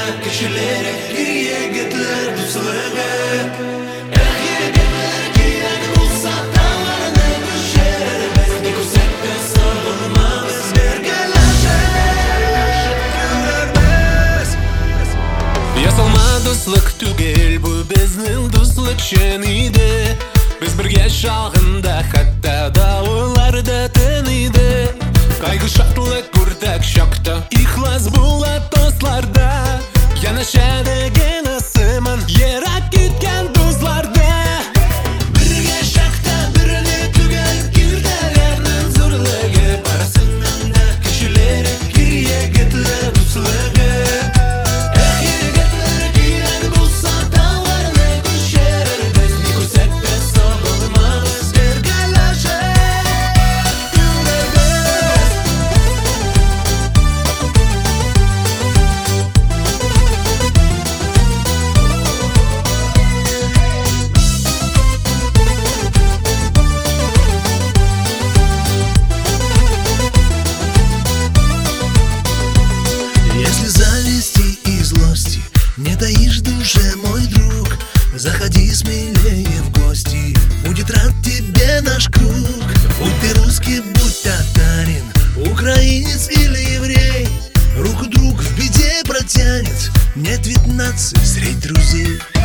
kişileri geriye getirir düzlüğe. Yigitler kiyek bulsa dağlarını düşer, biz ne kusek de savunmamız birgelaşır. Ясалма дуслык түгел, бу безнең дуслык чын иде. Без бергә чагында хәтта дәвалар да тыныйды. Кайгы шатлык күрдек чакта, ихлас була дусларда. Янәшәдәген сыман, ерак киткән дусларда. Бергә чакта берне түгел, ирдәләрнең зурлыгы, барысыннан да кешеләре гeriye getirir düzлüğe. Yigitler kiyek bulsa dağlarını düşer, biz ne kusek de savunmamız birgelaşır. Если зависти и злости не таишь в душе, мой друг, заходи смелее в гости, будет рад тебе наш круг. Будь ты русский, будь татарин, украинец или еврей, руку друг в беде протянет, нет ведь нации средь друзей.